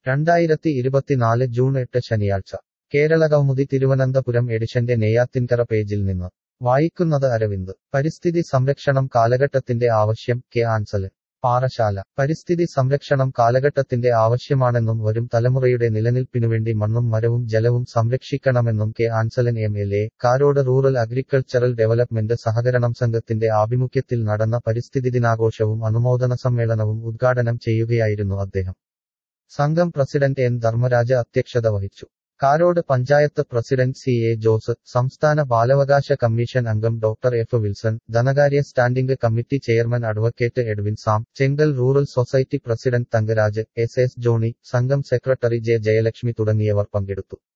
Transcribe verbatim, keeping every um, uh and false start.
രണ്ടായിരത്തി ഇരുപത്തിനാല് ജൂൺ എട്ട് ശനിയാഴ്ച കേരളകൗമുദി തിരുവനന്തപുരം എഡിഷന്റെ നെയ്യാറ്റിൻകര പേജിൽ നിന്ന് വായിക്കുന്നത് അരവിന്ദ്. പരിസ്ഥിതി സംരക്ഷണം കാലഘട്ടത്തിന്റെ ആവശ്യം കെ ആൻസല് പാറശാല. പരിസ്ഥിതി സംരക്ഷണം കാലഘട്ടത്തിന്റെ ആവശ്യമാണെന്നും വരും തലമുറയുടെ നിലനിൽപ്പിനുവേണ്ടി മണ്ണും മരവും ജലവും സംരക്ഷിക്കണമെന്നും K Ansalan M L A Karode rural agricultural development സഹകരണം സംഘത്തിന്റെ ആഭിമുഖ്യത്തിൽ നടന്ന പരിസ്ഥിതി ദിനാഘോഷവും അനുമോദന സമ്മേളനവും ഉദ്ഘാടനം ചെയ്യുകയായിരുന്നു അദ്ദേഹം. സംഘം പ്രസിഡന്റ് എൻ ധർമ്മരാജ അധ്യക്ഷത വഹിച്ചു. Karode panchayat president C A Jose, സംസ്ഥാന ബാലാവകാശ കമ്മീഷൻ അംഗം ഡോക്ടർ എഫ് വിൽസൺ, ധനകാര്യ standing committee chairman advocate Edwin Sam, Chenkal rural society president Thankaraj, S S Johnny, സംഘം സെക്രട്ടറി ജെ ജയലക്ഷ്മി തുടങ്ങിയവർ പങ്കെടുത്തു.